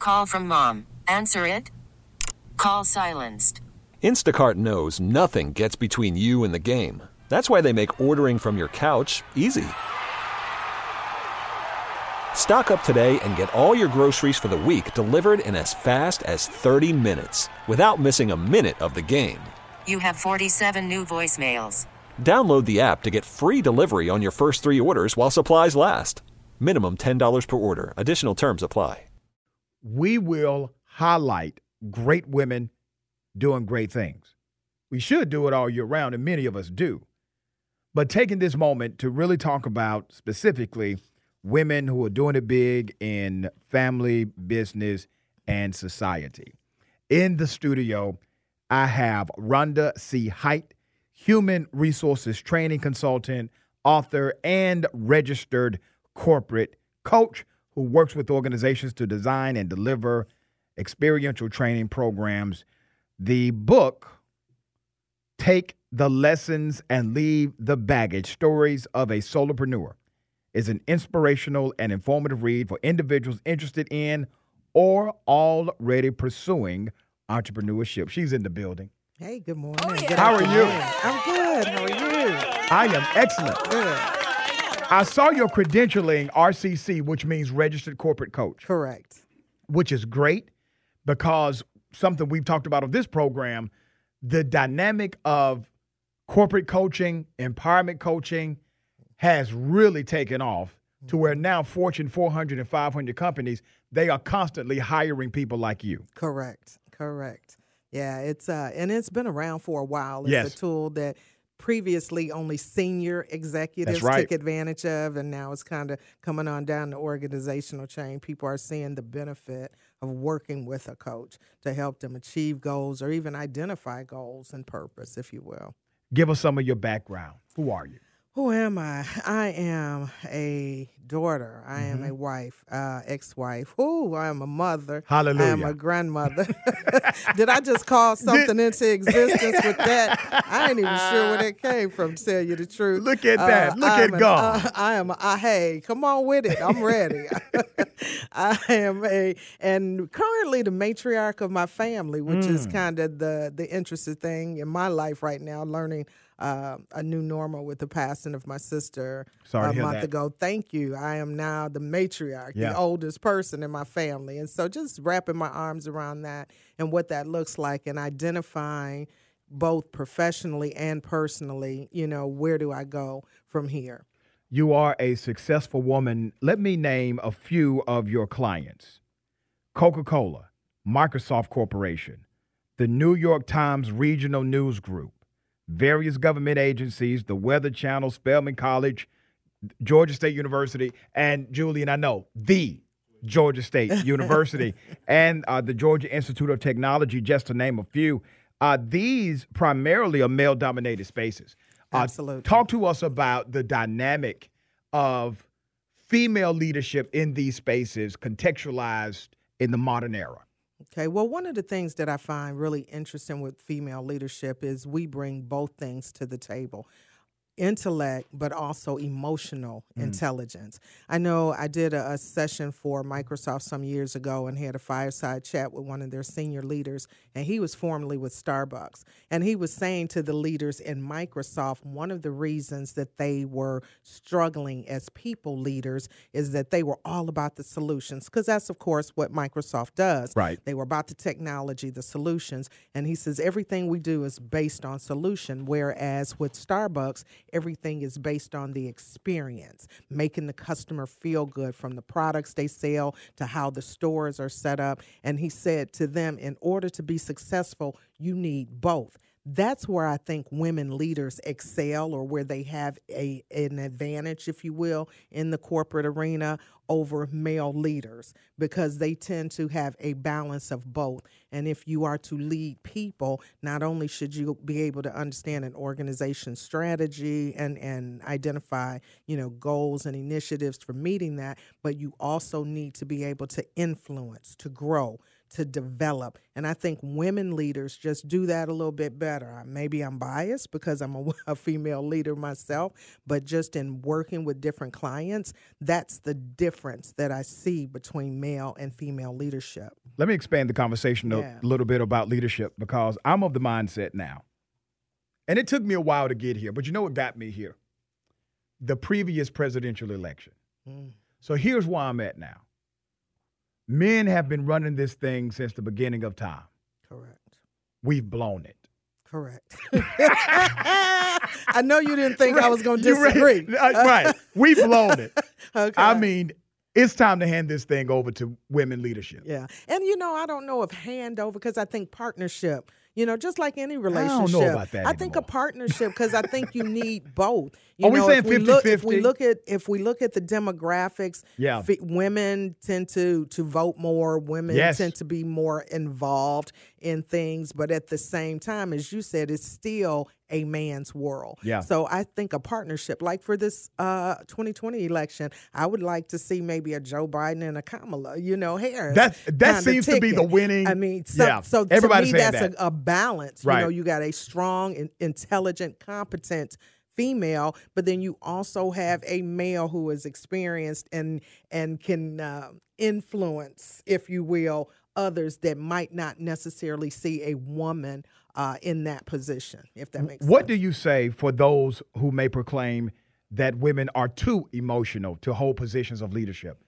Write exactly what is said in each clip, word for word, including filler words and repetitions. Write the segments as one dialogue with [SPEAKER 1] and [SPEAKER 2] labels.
[SPEAKER 1] Call from mom. Answer it. Call silenced.
[SPEAKER 2] Instacart knows nothing gets between you and the game. That's why they make ordering from your couch easy. Stock up today and get all your groceries for the week delivered in as fast as thirty minutes without missing a minute of the game.
[SPEAKER 1] You have forty-seven new voicemails.
[SPEAKER 2] Download the app to get free delivery on your first three orders while supplies last. Minimum ten dollars per order. Additional terms apply.
[SPEAKER 3] We will highlight great women doing great things. We should do it all year round, and many of us do. But taking this moment to really talk about specifically women who are doing it big in family, business, and society. In the studio, I have Rhonda C. Height, human resources training consultant, author, and registered corporate coach who works with organizations to design and deliver experiential training programs. The book, Take the Lessons and Leave the Baggage, Stories of a Solopreneur, is an inspirational and informative read for individuals interested in or already pursuing entrepreneurship. She's in the building.
[SPEAKER 4] Hey, good morning.
[SPEAKER 5] Oh, yeah.
[SPEAKER 4] Good
[SPEAKER 3] How are you?
[SPEAKER 4] I'm good. How are you?
[SPEAKER 3] I am excellent.
[SPEAKER 4] Good.
[SPEAKER 3] I saw your credentialing, R C C, which means Registered Corporate Coach.
[SPEAKER 4] Correct.
[SPEAKER 3] Which is great because something we've talked about on this program, the dynamic of corporate coaching, empowerment coaching has really taken off to where now Fortune four hundred and five hundred companies, they are constantly hiring people like you.
[SPEAKER 4] Correct. Correct. Yeah, it's uh, and it's been around for a while. It's
[SPEAKER 3] Yes.
[SPEAKER 4] a tool that previously only senior executives
[SPEAKER 3] That's right.
[SPEAKER 4] took advantage of, and now it's kind of coming on down the organizational chain. People are seeing the benefit of working with a coach to help them achieve goals or even identify goals and purpose, if you will.
[SPEAKER 3] Give us some of your background. Who are you?
[SPEAKER 4] Who am I? I am a daughter. I am
[SPEAKER 3] Mm-hmm.
[SPEAKER 4] a wife, uh, ex-wife. Ooh, I am a mother.
[SPEAKER 3] Hallelujah.
[SPEAKER 4] I am a grandmother. Did I just call something into existence with that? I ain't even sure where that came from, to tell you the truth.
[SPEAKER 3] Look at that. Look
[SPEAKER 4] I
[SPEAKER 3] at
[SPEAKER 4] am an-
[SPEAKER 3] God.
[SPEAKER 4] uh, I am, a, uh, hey, come on with it. I'm ready. I am a, and currently the matriarch of my family, which
[SPEAKER 3] Mm.
[SPEAKER 4] is kind of the, the interesting thing in my life right now, learning Uh, a new normal with the passing of my sister
[SPEAKER 3] Sorry to
[SPEAKER 4] a
[SPEAKER 3] hear
[SPEAKER 4] month
[SPEAKER 3] that.
[SPEAKER 4] ago. Thank you. I am now the matriarch,
[SPEAKER 3] Yeah.
[SPEAKER 4] the oldest person in my family. And so just wrapping my arms around that and what that looks like and identifying both professionally and personally, you know, where do I go from here?
[SPEAKER 3] You are a successful woman. Let me name a few of your clients. Coca-Cola, Microsoft Corporation, the New York Times Regional News Group, various government agencies, the Weather Channel, Spelman College, Georgia State University, and Julian, I know, the Georgia State University, and uh, the Georgia Institute of Technology, just to name a few. Uh, these primarily are male-dominated spaces. Uh,
[SPEAKER 4] Absolutely.
[SPEAKER 3] Talk to us about the dynamic of female leadership in these spaces contextualized in the modern era.
[SPEAKER 4] Okay, well, one of the things that I find really interesting with female leadership is we bring both things to the table. Intellect, but also emotional
[SPEAKER 3] Mm.
[SPEAKER 4] intelligence. I know I did a, a session for Microsoft some years ago and had a fireside chat with one of their senior leaders, and he was formerly with Starbucks. And he was saying to the leaders in Microsoft, one of the reasons that they were struggling as people leaders is that they were all about the solutions, because that's, of course, what Microsoft does.
[SPEAKER 3] Right.
[SPEAKER 4] They were about the technology, the solutions. And he says everything we do is based on solution, whereas with Starbucks, everything is based on the experience, making the customer feel good from the products they sell to how the stores are set up. And he said to them, in order to be successful, you need both. That's where I think women leaders excel, or where they have a an advantage, if you will, in the corporate arena over male leaders, because they tend to have a balance of both. And if you are to lead people, not only should you be able to understand an organization's strategy and, and identify, you know, goals and initiatives for meeting that, but you also need to be able to influence, to grow, to develop. And I think women leaders just do that a little bit better. Maybe I'm biased because I'm a, a female leader myself, but just in working with different clients, that's the difference that I see between male and female leadership.
[SPEAKER 3] Let me expand the conversation
[SPEAKER 4] Yeah.
[SPEAKER 3] a little bit about leadership, because I'm of the mindset now, and it took me a while to get here, but you know what got me here? The previous presidential election.
[SPEAKER 4] Mm.
[SPEAKER 3] So here's where I'm at now. Men have been running this thing since the beginning of time.
[SPEAKER 4] Correct.
[SPEAKER 3] We've blown it.
[SPEAKER 4] Correct. I know you didn't think I was going to
[SPEAKER 3] You're right.
[SPEAKER 4] disagree.
[SPEAKER 3] Uh, Right. We've blown it.
[SPEAKER 4] Okay.
[SPEAKER 3] I mean, it's time to hand this thing over to women leadership.
[SPEAKER 4] Yeah. And, you know, I don't know if handover, because I think partnership, you know, just like any
[SPEAKER 3] don't
[SPEAKER 4] relationship.
[SPEAKER 3] know about that
[SPEAKER 4] I think a
[SPEAKER 3] anymore.
[SPEAKER 4] partnership, because I think you need both. You
[SPEAKER 3] Are we
[SPEAKER 4] know,
[SPEAKER 3] saying
[SPEAKER 4] if we look, if we
[SPEAKER 3] fifty-fifty?
[SPEAKER 4] look at if we look at the demographics,
[SPEAKER 3] Yeah.
[SPEAKER 4] fi- women tend to to vote more. Women
[SPEAKER 3] Yes.
[SPEAKER 4] tend to be more involved in things, but at the same time, as you said, it's still a man's world.
[SPEAKER 3] Yeah.
[SPEAKER 4] So I think a partnership, like for this uh, twenty twenty election, I would like to see maybe a Joe Biden and a Kamala, you know, Harris.
[SPEAKER 3] That that
[SPEAKER 4] kinda
[SPEAKER 3] seems to be the
[SPEAKER 4] ticket.
[SPEAKER 3] winning.
[SPEAKER 4] I mean, so,
[SPEAKER 3] yeah.
[SPEAKER 4] so to
[SPEAKER 3] Everybody's
[SPEAKER 4] me,
[SPEAKER 3] saying
[SPEAKER 4] that's
[SPEAKER 3] that.
[SPEAKER 4] A, a balance.
[SPEAKER 3] Right.
[SPEAKER 4] You know, you got a strong, in- intelligent, competent female, but then you also have a male who is experienced and and can uh, influence, if you will, others that might not necessarily see a woman uh, in that position, if that makes
[SPEAKER 3] What
[SPEAKER 4] sense.
[SPEAKER 3] do you say for those who may proclaim that women are too emotional to hold positions of leadership?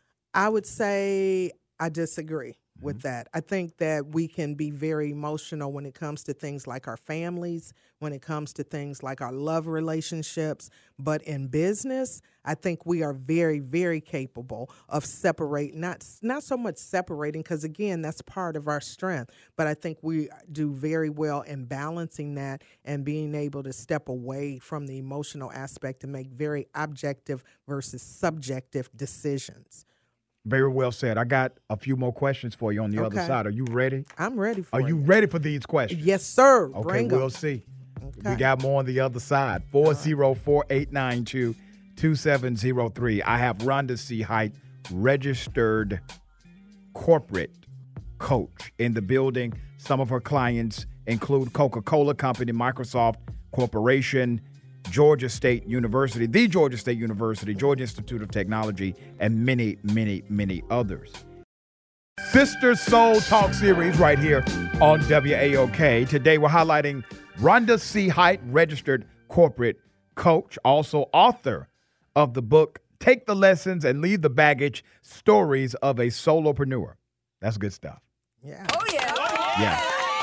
[SPEAKER 4] I would say I disagree
[SPEAKER 3] Mm-hmm.
[SPEAKER 4] with that. I think that we can be very emotional when it comes to things like our families, when it comes to things like our love relationships. But in business, I think we are very, very capable of separating, not, not so much separating, because again, that's part of our strength. But I think we do very well in balancing that and being able to step away from the emotional aspect and make very objective versus subjective decisions.
[SPEAKER 3] Very well said. I got a few more questions for you on the other
[SPEAKER 4] Okay.
[SPEAKER 3] side. Are you ready?
[SPEAKER 4] I'm ready for
[SPEAKER 3] Are
[SPEAKER 4] it.
[SPEAKER 3] you ready for these questions?
[SPEAKER 4] Yes, sir.
[SPEAKER 3] Okay,
[SPEAKER 4] Bring
[SPEAKER 3] we'll
[SPEAKER 4] 'em.
[SPEAKER 3] see.
[SPEAKER 4] Okay.
[SPEAKER 3] We got more on the other side. four oh four, eight nine two, two seven oh three. I have Rhonda C. Height, registered corporate coach, in the building. Some of her clients include Coca-Cola Company, Microsoft Corporation, Georgia State University, the Georgia State University, Georgia Institute of Technology, and many, many, many others. Sister Soul Talk series right here on W A O K. Today we're highlighting Rhonda C. Height, registered corporate coach, also author of the book Take the Lessons and Leave the Baggage, Stories of a Solopreneur. That's good stuff.
[SPEAKER 4] Yeah.
[SPEAKER 3] Yeah.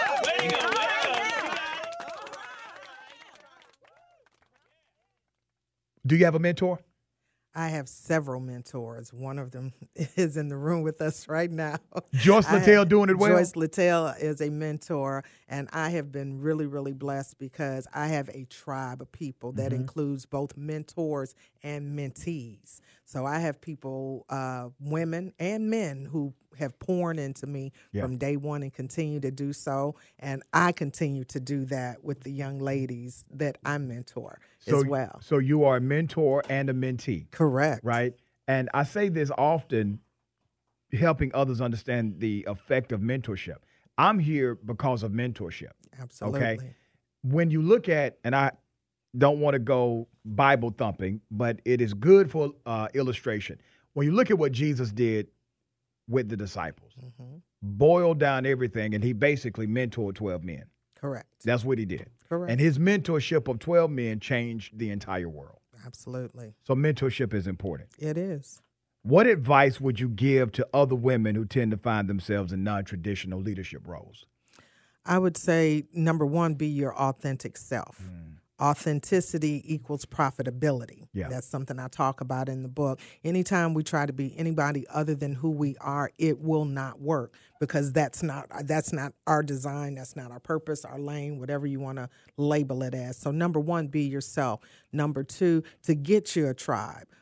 [SPEAKER 3] Do you have a mentor?
[SPEAKER 4] I have several mentors. One of them is in the room with us right now.
[SPEAKER 3] Joyce
[SPEAKER 4] I
[SPEAKER 3] Littell
[SPEAKER 4] have-
[SPEAKER 3] doing it well?
[SPEAKER 4] Joyce Littell is a mentor, and I have been really, really blessed because I have a tribe of people that
[SPEAKER 3] Mm-hmm.
[SPEAKER 4] includes both mentors and mentees. So I have people, uh, women and men, who have poured into me
[SPEAKER 3] Yeah.
[SPEAKER 4] from day one and continue to do so. And I continue to do that with the young ladies that I mentor
[SPEAKER 3] So,
[SPEAKER 4] as well.
[SPEAKER 3] so you are a mentor and a mentee.
[SPEAKER 4] Correct.
[SPEAKER 3] Right? And I say this often, helping others understand the effect of mentorship. I'm here because of mentorship.
[SPEAKER 4] Absolutely.
[SPEAKER 3] Okay. When you look at, and I don't want to go Bible thumping, but it is good for uh, illustration. When you look at what Jesus did with the disciples,
[SPEAKER 4] hmm
[SPEAKER 3] boiled down everything, and he basically mentored twelve men.
[SPEAKER 4] Correct.
[SPEAKER 3] That's what he did.
[SPEAKER 4] Correct.
[SPEAKER 3] And his mentorship of twelve men changed the entire world.
[SPEAKER 4] Absolutely.
[SPEAKER 3] So mentorship is important.
[SPEAKER 4] It is.
[SPEAKER 3] What advice would you give to other women who tend to find themselves in non-traditional leadership roles?
[SPEAKER 4] I would say, number one, be your authentic self. Authenticity equals profitability.
[SPEAKER 3] Yeah.
[SPEAKER 4] That's something I talk about in the book. Anytime we try to be anybody other than who we are, it will not work because that's not that's not our design, that's not our purpose, our lane, whatever you want to label it as. So number one, be yourself. Number two, to get you a tribe.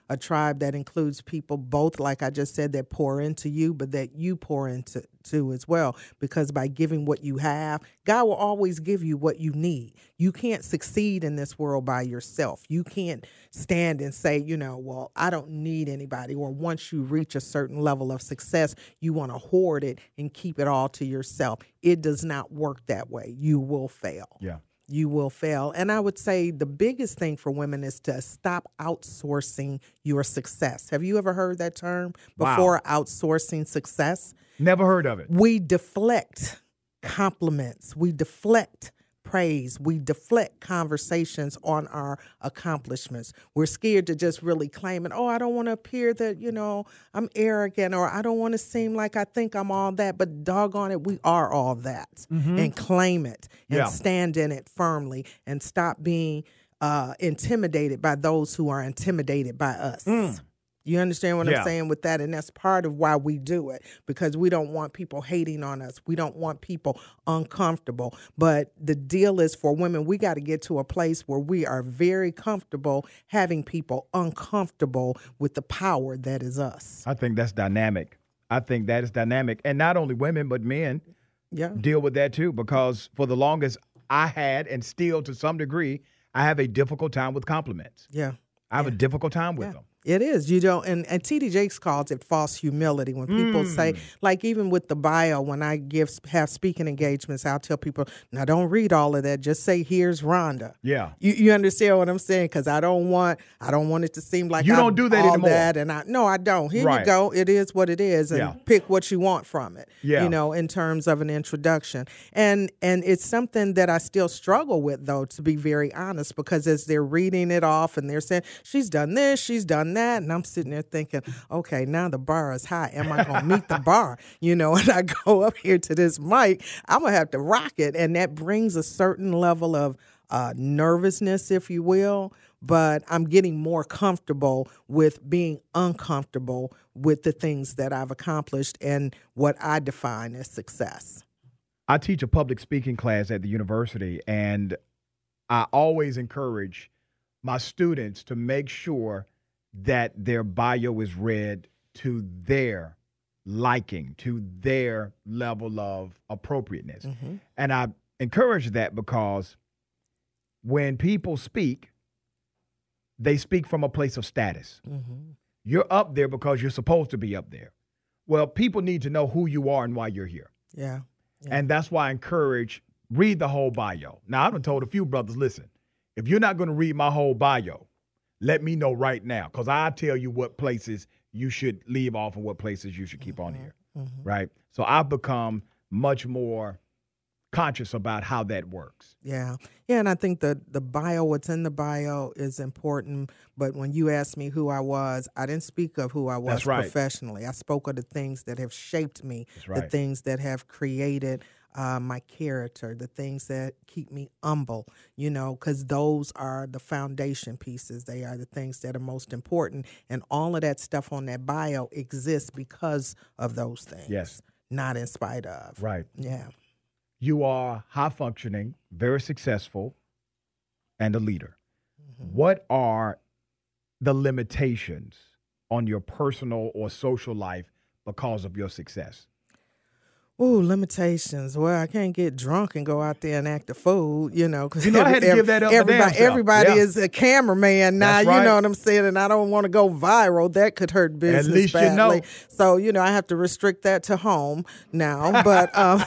[SPEAKER 4] a tribe that includes people both, like I just said, that pour into you, but that you pour into to as well. Because by giving what you have, God will always give you what you need. You can't succeed in this world by yourself. You can't stand and say, you know, well, I don't need anybody. Or once you reach a certain level of success, you want to hoard it and keep it all to yourself. It does not work that way. You will fail.
[SPEAKER 3] Yeah.
[SPEAKER 4] You will fail. And I would say the biggest thing for women is to stop outsourcing your success. Have you ever heard that term before,
[SPEAKER 3] Wow.
[SPEAKER 4] outsourcing success?
[SPEAKER 3] Never heard of it.
[SPEAKER 4] We deflect compliments. We deflect praise. We deflect conversations on our accomplishments. We're scared to just really claim it. Oh, I don't want to appear that, you know, I'm arrogant, or I don't want to seem like I think I'm all that. But doggone it, we are all that. Mm-hmm. And claim it and
[SPEAKER 3] Yeah.
[SPEAKER 4] stand in it firmly and stop being uh, intimidated by those who are intimidated by us. Mm. You understand what
[SPEAKER 3] Yeah.
[SPEAKER 4] I'm saying with that? And that's part of why we do it, because we don't want people hating on us. We don't want people uncomfortable. But the deal is, for women, we got to get to a place where we are very comfortable having people uncomfortable with the power that is us.
[SPEAKER 3] I think that's dynamic. I think that is dynamic. And not only women, but men
[SPEAKER 4] Yeah.
[SPEAKER 3] deal with that too, because for the longest I had, and still to some degree, I have a difficult time with compliments.
[SPEAKER 4] Yeah.
[SPEAKER 3] I have
[SPEAKER 4] yeah.
[SPEAKER 3] a difficult time with
[SPEAKER 4] Yeah.
[SPEAKER 3] them.
[SPEAKER 4] It is. You don't, and, and T D Jakes calls it false humility. When people mm. say, like even with the bio, when I give have speaking engagements, I'll tell people, now don't read all of that. Just say, here's Rhonda.
[SPEAKER 3] Yeah.
[SPEAKER 4] You you understand what I'm saying? Because I don't want I don't want it to seem like
[SPEAKER 3] you
[SPEAKER 4] I'm
[SPEAKER 3] don't do that
[SPEAKER 4] all
[SPEAKER 3] anymore.
[SPEAKER 4] That and I no, I don't. Here
[SPEAKER 3] right.
[SPEAKER 4] you go. It is what it is, and
[SPEAKER 3] yeah.
[SPEAKER 4] pick what you want from it.
[SPEAKER 3] Yeah.
[SPEAKER 4] You know, in terms of an introduction, and and it's something that I still struggle with, though, to be very honest, because as they're reading it off and they're saying she's done this, she's done that, and I'm sitting there thinking, okay, now the bar is high. Am I going to meet the bar? You know, and I go up here to this mic, I'm going to have to rock it. And that brings a certain level of uh, nervousness, if you will. But I'm getting more comfortable with being uncomfortable with the things that I've accomplished and what I define as success.
[SPEAKER 3] I teach a public speaking class at the university, and I always encourage my students to make sure that their bio is read to their liking, to their level of appropriateness. Mm-hmm. And I encourage that because when people speak, they speak from a place of status. Mm-hmm. You're up there because you're supposed to be up there. Well, people need to know who you are and why you're here.
[SPEAKER 4] Yeah. yeah.
[SPEAKER 3] And that's why I encourage, read the whole bio. Now, I've been told a few brothers, listen, if you're not going to read my whole bio, let me know right now, because I'll tell you what places you should leave off and what places you should keep mm-hmm. on here, mm-hmm. right? So I've become much more conscious about how that works.
[SPEAKER 4] Yeah. Yeah, and I think the, the bio, what's in the bio is important, but when you asked me who I was, I didn't speak of who I was
[SPEAKER 3] That's right.
[SPEAKER 4] professionally. I spoke of the things that have shaped me,
[SPEAKER 3] That's right.
[SPEAKER 4] the things that have created Uh, my character, the things that keep me humble, you know, because those are the foundation pieces. They are the things that are most important. And all of that stuff on that bio exists because of those things.
[SPEAKER 3] Yes.
[SPEAKER 4] Not in spite of.
[SPEAKER 3] Right.
[SPEAKER 4] Yeah.
[SPEAKER 3] You are high functioning, very successful, and a leader. Mm-hmm. What are the limitations on your personal or social life because of your success?
[SPEAKER 4] Ooh, limitations. Well, I can't get drunk and go out there and act a fool, you know. Cause
[SPEAKER 3] you know,
[SPEAKER 4] every,
[SPEAKER 3] I had to
[SPEAKER 4] every,
[SPEAKER 3] give that up.
[SPEAKER 4] Everybody, everybody
[SPEAKER 3] yeah.
[SPEAKER 4] is a cameraman now,
[SPEAKER 3] That's right.
[SPEAKER 4] you know what I'm saying? And I don't want to go viral. That could hurt business
[SPEAKER 3] At least
[SPEAKER 4] badly.
[SPEAKER 3] you know.
[SPEAKER 4] So, you know, I have to restrict that to home now. But um,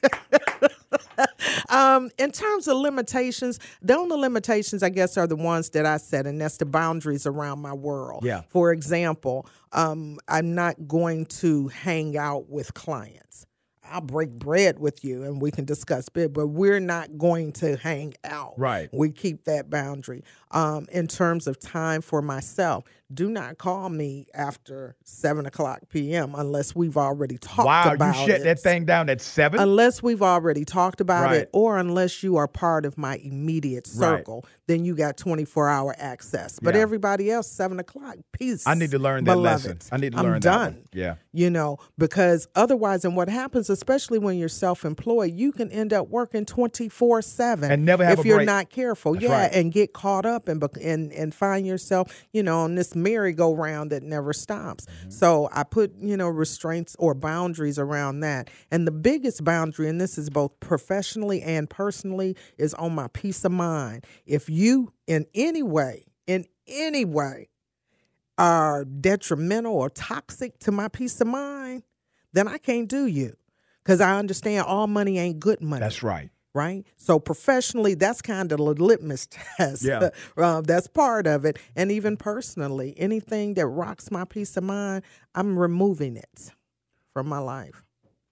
[SPEAKER 4] um, in terms of limitations, the only limitations, I guess, are the ones that I set, and that's the boundaries around my world.
[SPEAKER 3] Yeah.
[SPEAKER 4] For example, um, I'm not going to hang out with clients. I'll break bread with you and we can discuss bid, but we're not going to hang out.
[SPEAKER 3] Right.
[SPEAKER 4] We keep that boundary. Um, in terms of time for myself, do not call me after seven o'clock p.m. unless we've already talked
[SPEAKER 3] wow,
[SPEAKER 4] about it.
[SPEAKER 3] Wow, you shut that thing down at seven?
[SPEAKER 4] Unless we've already talked about
[SPEAKER 3] right.
[SPEAKER 4] it, or unless you are part of my immediate circle, right. then you got twenty-four hour access. But
[SPEAKER 3] yeah.
[SPEAKER 4] everybody else, seven o'clock, peace.
[SPEAKER 3] I need to learn that
[SPEAKER 4] beloved.
[SPEAKER 3] lesson. I need to
[SPEAKER 4] I'm
[SPEAKER 3] learn
[SPEAKER 4] done.
[SPEAKER 3] that one. Yeah.
[SPEAKER 4] You know, because otherwise, and what happens, especially when you're self-employed, you can end up working twenty-four seven
[SPEAKER 3] and never have
[SPEAKER 4] if
[SPEAKER 3] a
[SPEAKER 4] you're
[SPEAKER 3] break.
[SPEAKER 4] not careful.
[SPEAKER 3] That's
[SPEAKER 4] yeah,
[SPEAKER 3] right.
[SPEAKER 4] and get caught up and and and find yourself, you know, on this merry-go-round that never stops. Mm-hmm. So I put, you know, restraints or boundaries around that. And the biggest boundary, and this is both professionally and personally, is on my peace of mind. If you in any way, in any way, are detrimental or toxic to my peace of mind, then I can't do you. Because I understand all money ain't good money.
[SPEAKER 3] That's right.
[SPEAKER 4] Right? So professionally, that's kind of the litmus test.
[SPEAKER 3] Yeah.
[SPEAKER 4] uh, that's part of it. And even personally, anything that rocks my peace of mind, I'm removing it from my life.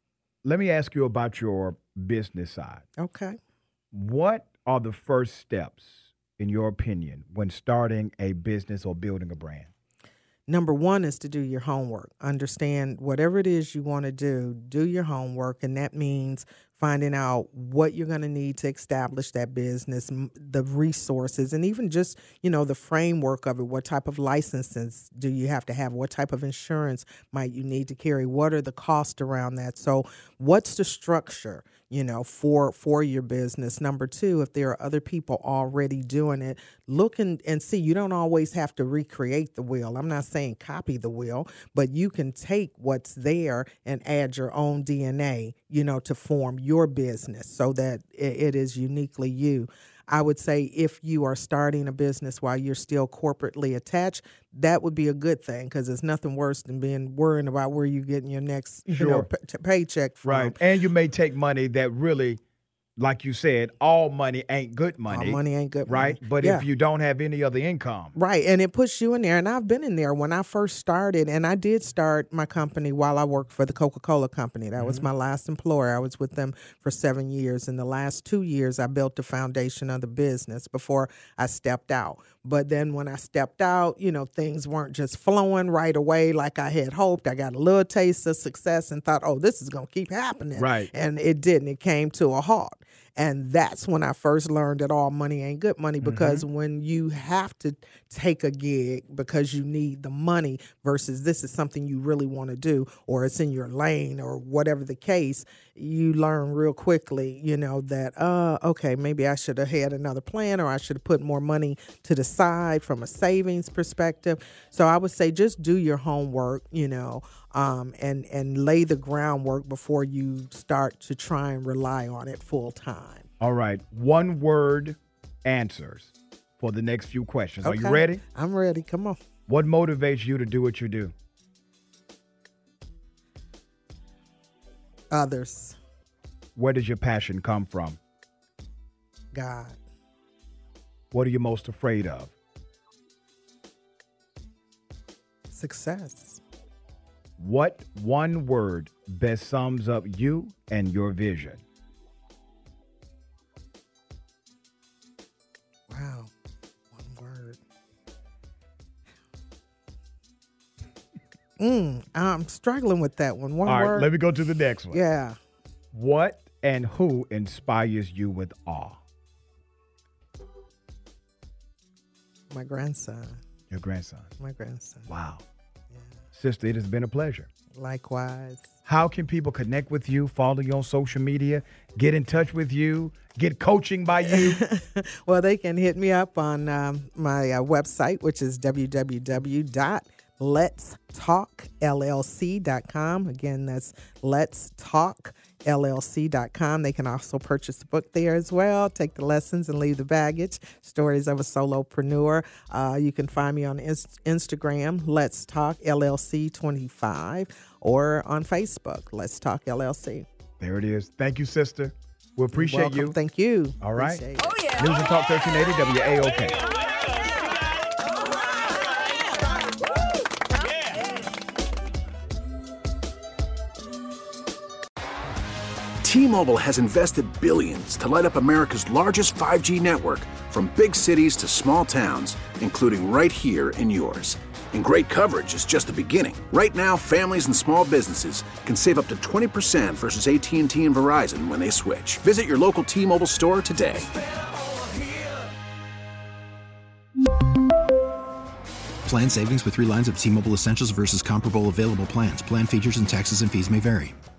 [SPEAKER 3] Let me ask you about your business side.
[SPEAKER 4] Okay.
[SPEAKER 3] What are the first steps, in your opinion, when starting a business or building a brand?
[SPEAKER 4] Number one is to do your homework. Understand whatever it is you want to do, do your homework. And that means finding out what you're going to need to establish that business, the resources, and even just, you know, the framework of it. What type of licenses do you have to have? What type of insurance might you need to carry? What are the costs around that? So what's the structure, you know, for for your business? Number two, if there are other people already doing it, look and, and see. You don't always have to recreate the wheel. I'm not saying copy the wheel, but you can take what's there and add your own D N A, you know, to form your business so that it is uniquely you. I would say if you are starting a business while you're still corporately attached, that would be a good thing, because there's nothing worse than being worrying about where you're getting your next
[SPEAKER 3] Sure.
[SPEAKER 4] you know, p- paycheck from.
[SPEAKER 3] Right. And you may take money that really, like you said, all money ain't good money.
[SPEAKER 4] All money ain't good money.
[SPEAKER 3] Right? But
[SPEAKER 4] Yeah.
[SPEAKER 3] if you don't have any other income.
[SPEAKER 4] Right, and it puts you in there. And I've been in there when I first started, and I did start my company while I worked for the Coca-Cola Company. That mm-hmm. was my last employer. I was with them for seven years. In the last two years, I built the foundation of the business before I stepped out. But then when I stepped out, you know, things weren't just flowing right away like I had hoped. I got a little taste of success and thought, oh, this is going to keep happening.
[SPEAKER 3] Right.
[SPEAKER 4] And it didn't. It came to a halt. And that's when I first learned that all money ain't good money, because mm-hmm. when you have to take a gig because you need the money versus this is something you really want to do, or it's in your lane or whatever the case, you learn real quickly, you know, that, uh, okay, maybe I should have had another plan, or I should have put more money to the side from a savings perspective. So I would say just do your homework, you know, um, and, and lay the groundwork before you start to try and rely on it full time.
[SPEAKER 3] All right. One word answers for the next few questions.
[SPEAKER 4] Okay.
[SPEAKER 3] Are you ready?
[SPEAKER 4] I'm ready. Come on.
[SPEAKER 3] What motivates you to do what you do?
[SPEAKER 4] Others.
[SPEAKER 3] Where does your passion come from?
[SPEAKER 4] God.
[SPEAKER 3] What are you most afraid of?
[SPEAKER 4] Success.
[SPEAKER 3] What one word best sums up you and your vision?
[SPEAKER 4] Wow. One word. Mm, I'm struggling with that one. One
[SPEAKER 3] All
[SPEAKER 4] word.
[SPEAKER 3] right, let me go to the next one.
[SPEAKER 4] Yeah.
[SPEAKER 3] What and who inspires you with awe?
[SPEAKER 4] My grandson.
[SPEAKER 3] Your grandson.
[SPEAKER 4] My grandson.
[SPEAKER 3] Wow.
[SPEAKER 4] Yeah.
[SPEAKER 3] Sister, it has been a pleasure.
[SPEAKER 4] Likewise.
[SPEAKER 3] How can people connect with you, follow you on social media, get in touch with you, get coaching by you?
[SPEAKER 4] Well, they can hit me up on um, my uh, website, which is w w w dot lets talk l l c dot com. Again, that's lets talk l l c dot com. They can also purchase the book there as well. Take the lessons and leave the baggage. Stories of a Solopreneur. Uh, you can find me on Inst- Instagram, Let's Talk L L C twenty-five, or on Facebook, Let's Talk L L C.
[SPEAKER 3] There it is. Thank you, sister. We appreciate
[SPEAKER 4] Welcome.
[SPEAKER 3] you.
[SPEAKER 4] Thank you.
[SPEAKER 3] All right.
[SPEAKER 4] Appreciate it.
[SPEAKER 1] Oh, yeah.
[SPEAKER 3] News and Talk thirteen eighty W A O K.
[SPEAKER 5] T-Mobile has invested billions to light up America's largest five G network, from big cities to small towns, including right here in yours. And great coverage is just the beginning. Right now, families and small businesses can save up to twenty percent versus A T and T and Verizon when they switch. Visit your local T-Mobile store today.
[SPEAKER 6] Plan savings with three lines of T-Mobile Essentials versus comparable available plans. Plan features and taxes and fees may vary.